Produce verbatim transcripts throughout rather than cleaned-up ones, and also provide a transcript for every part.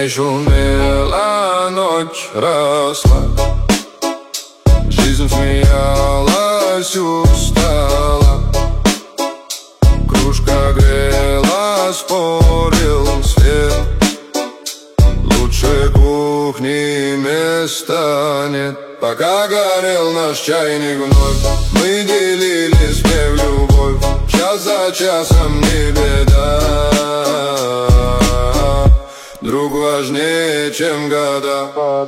дней шумела, ночь росла, жизнь смеялась, устала, кружка грела, спорил свет. Лучше кухни места нет. Пока горел наш чайник вновь, мы делили смех, любовь. Час за часом не беда, друг важнее, чем года.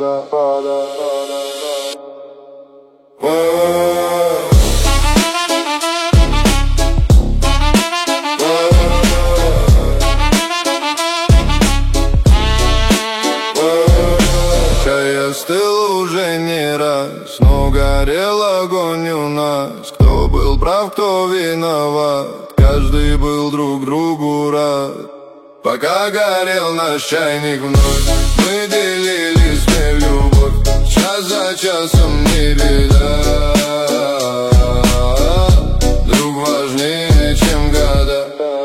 Чай остыл уже не раз, но горел огонь у нас. Кто был прав, кто виноват, каждый был друг другу рад. Пока горел наш чайник вновь, мы делили смех, любовь. Час за часом не беда, друг важнее, чем года.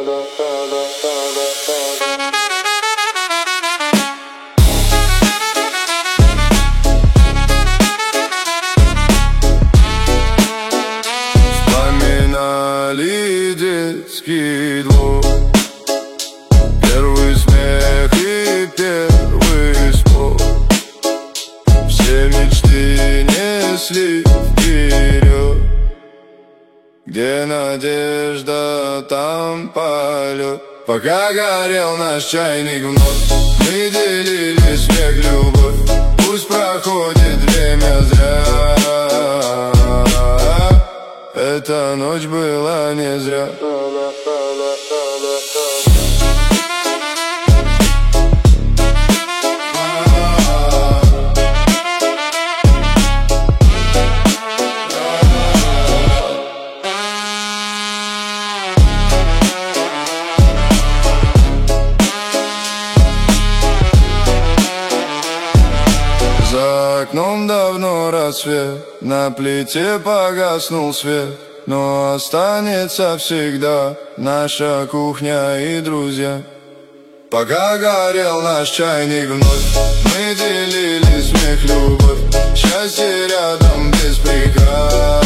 Вспоминали детский двор, первый смех и первый спор. Все мечты несли вперед, где надежда, там полет. Пока горел наш чайник вновь, мы делили смех, любовь. Пусть проходит время зря, эта ночь была не зря. За окном давно рассвет, на плите погаснул свет, но останется всегда наша кухня и друзья. Пока горел наш чайник вновь, мы делили смех, любовь. Счастье рядом без преград,